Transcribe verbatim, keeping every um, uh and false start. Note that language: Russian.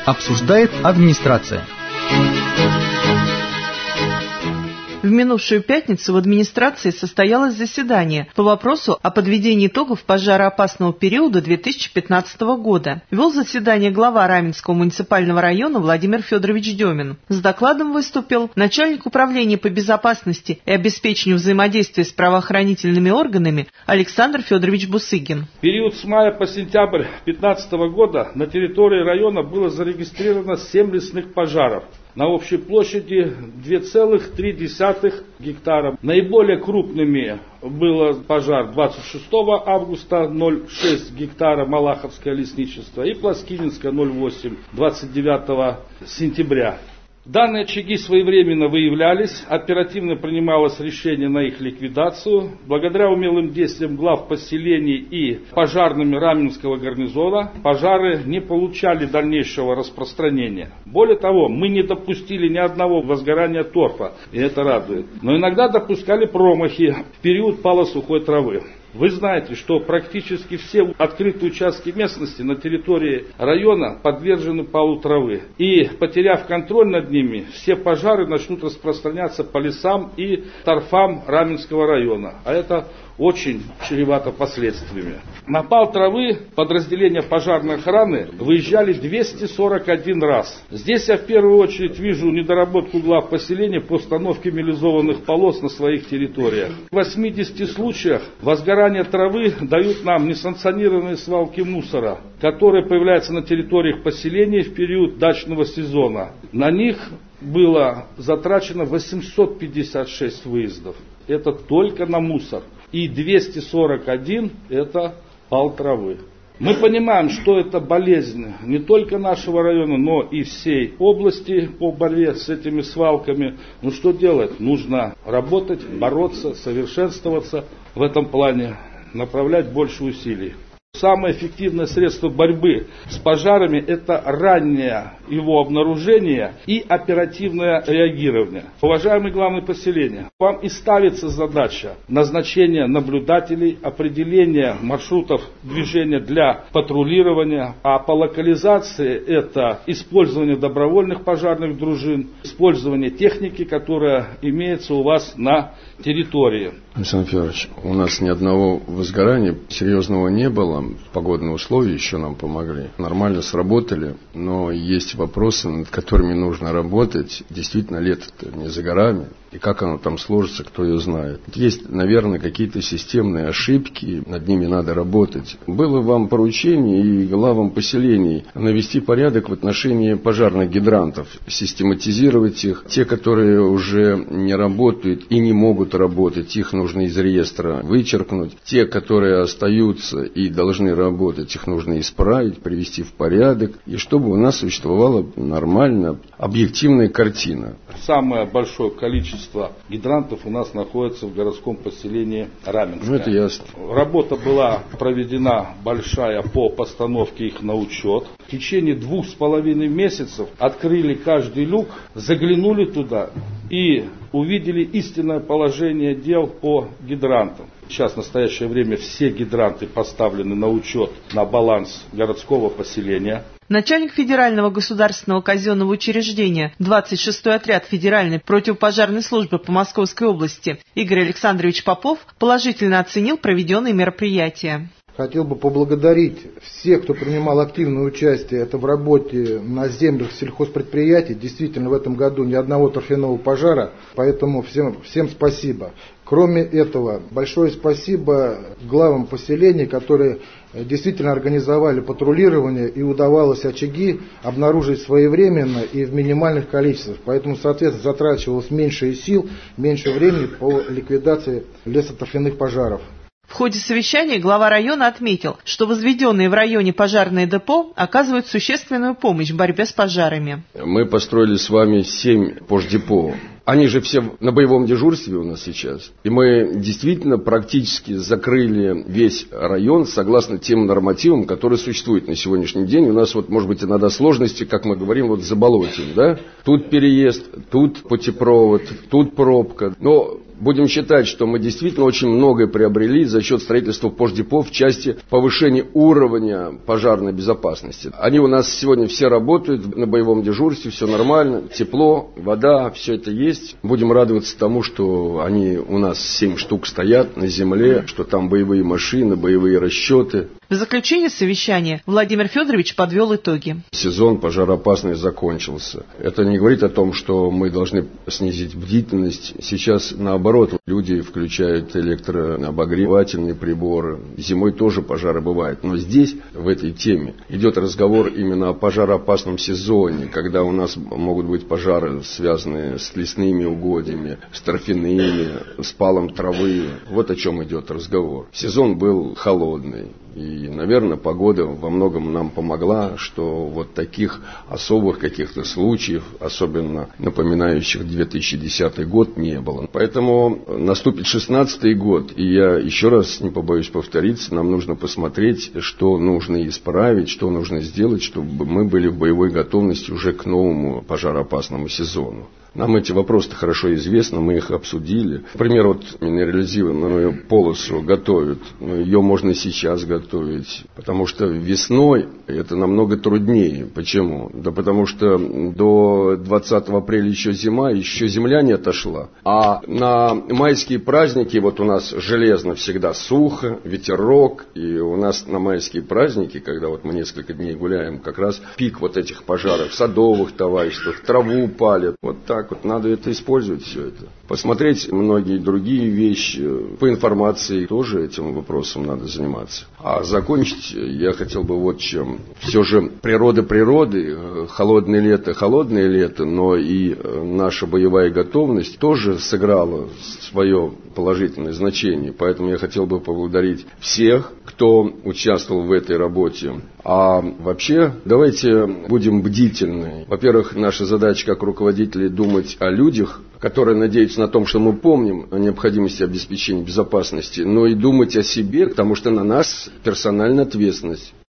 Обсуждает администрация. В минувшую пятницу в администрации состоялось заседание по вопросу о подведении итогов пожароопасного периода две тысячи пятнадцатого года. Вел заседание глава Раменского муниципального района Владимир Федорович Демин. С докладом выступил начальник управления по безопасности и обеспечению взаимодействия с правоохранительными органами Александр Федорович Бусыгин. В период с мая по сентябрь две тысячи пятнадцатого года на территории района было зарегистрировано семь лесных пожаров на общей площади две целых три десятых гектара. Наиболее крупными был пожар двадцать шестого августа ноль целых шесть десятых гектара Малаховское лесничество и Плоскининское ноль целых восемь десятых двадцать девятого сентября. Данные очаги своевременно выявлялись, оперативно принималось решение на их ликвидацию. Благодаря умелым действиям глав поселений и пожарными Раменского гарнизона пожары не получали дальнейшего распространения. Более того, мы не допустили ни одного возгорания торфа, и это радует. Но иногда допускали промахи в период пала сухой травы. Вы знаете, что практически все открытые участки местности на территории района подвержены палу травы. И, потеряв контроль над ними, все пожары начнут распространяться по лесам и торфам Раменского района. А это очень чревато последствиями. На пал травы подразделения пожарной охраны выезжали двести сорок один раз. Здесь я в первую очередь вижу недоработку глав поселения по установке мелизованных полос на своих территориях. В восьмидесяти случаях возгорание травы дают нам несанкционированные свалки мусора, которые появляются на территориях поселений в период дачного сезона. На них было затрачено восемьсот пятьдесят шесть выездов. Это только на мусор. И двести сорок один это пал травы. Мы понимаем, что это болезнь не только нашего района, но и всей области по борьбе с этими свалками. Ну что делать? Нужно работать, бороться, совершенствоваться в этом плане, направлять больше усилий. Самое эффективное средство борьбы с пожарами – это раннее его обнаружение и оперативное реагирование. Уважаемые главные поселения, вам и ставится задача назначения наблюдателей, определения маршрутов движения для патрулирования, а по локализации это использование добровольных пожарных дружин, использование техники, которая имеется у вас на территории. Александр Федорович, у нас ни одного возгорания серьезного не было. Погодные условия еще нам помогли. Нормально сработали, но есть вопросы, над которыми нужно работать. Действительно, лето-то не за горами. И как оно там сложится, кто ее знает. Есть, наверное, какие-то системные ошибки, над ними надо работать. Было вам поручение и главам поселений навести порядок в отношении пожарных гидрантов, систематизировать их. Те, которые уже не работают и не могут работать, их нужно из реестра вычеркнуть. Те, которые остаются и должны работать, их нужно исправить, привести в порядок. И чтобы у нас существовала нормальная, объективная картина. Самое большое количество гидрантов у нас находится в городском поселении Раменское. Ну, это ясно. Работа была проведена большая по постановке их на учет. В течение двух с половиной месяцев открыли каждый люк, заглянули туда и увидели истинное положение дел по гидрантам. Сейчас в настоящее время все гидранты поставлены на учет, на баланс городского поселения. Начальник Федерального государственного казенного учреждения двадцать шестой отряд Федеральной противопожарной службы по Московской области Игорь Александрович Попов положительно оценил проведенные мероприятия. Хотел бы поблагодарить всех, кто принимал активное участие это в работе на землях сельхозпредприятий. Действительно, в этом году ни одного торфяного пожара, поэтому всем, всем спасибо. Кроме этого, большое спасибо главам поселений, которые действительно организовали патрулирование и удавалось очаги обнаружить своевременно и в минимальных количествах. Поэтому, соответственно, затрачивалось меньше сил, меньше времени по ликвидации лесоторфяных пожаров. В ходе совещания глава района отметил, что возведенные в районе пожарные депо оказывают существенную помощь в борьбе с пожарами. Мы построили с вами семь пождепо. Они же все на боевом дежурстве у нас сейчас. И мы действительно практически закрыли весь район согласно тем нормативам, которые существуют на сегодняшний день. У нас вот, может быть, иногда сложности, как мы говорим, вот заболотим, да? Тут переезд, тут путепровод, тут пробка. Но Будем считать, что мы действительно очень многое приобрели за счет строительства пождепов в части повышения уровня пожарной безопасности. Они у нас сегодня все работают на боевом дежурстве, все нормально, тепло, вода, все это есть. Будем радоваться тому, что они у нас семь штук стоят на земле, что там боевые машины, боевые расчеты. В заключение совещания Владимир Федорович подвел итоги. Сезон пожароопасный закончился. Это не говорит о том, что мы должны снизить бдительность. Сейчас, наоборот, люди включают электрообогревательные приборы. Зимой тоже пожары бывают. Но здесь, в этой теме, идет разговор именно о пожароопасном сезоне, когда у нас могут быть пожары, связанные с лесными угодьями, с торфяными, с палом травы. Вот о чем идет разговор. Сезон был холодный. И, наверное, погода во многом нам помогла, что вот таких особых каких-то случаев, особенно напоминающих две тысячи десятый год, не было. Поэтому наступит шестнадцатый год, и я еще раз не побоюсь повториться, нам нужно посмотреть, что нужно исправить, что нужно сделать, чтобы мы были в боевой готовности уже к новому пожароопасному сезону. Нам эти вопросы хорошо известны, мы их обсудили. Например, вот минерализированную полосу готовят, ее можно сейчас готовить, потому что весной это намного труднее. Почему? Да потому что до двадцатого апреля еще зима, еще земля не отошла. А на майские праздники, вот у нас железно всегда сухо, ветерок, и у нас на майские праздники, когда вот мы несколько дней гуляем, как раз пик вот этих пожаров, садовых товариществах, траву палят, вот так. Вот надо это использовать, все это. Посмотреть многие другие вещи. По информации тоже этим вопросом надо заниматься. А закончить я хотел бы вот чем. Все же природа природы, холодное лето, холодное лето, но и наша боевая готовность тоже сыграла свое положительное значение. Поэтому я хотел бы поблагодарить всех, кто участвовал в этой работе. А вообще, давайте будем бдительны. Во-первых, наша задача как руководителей думать о людях, которые надеются на том, что мы помним о необходимости обеспечения безопасности, но и думать о себе, потому что на нас персональная ответственность.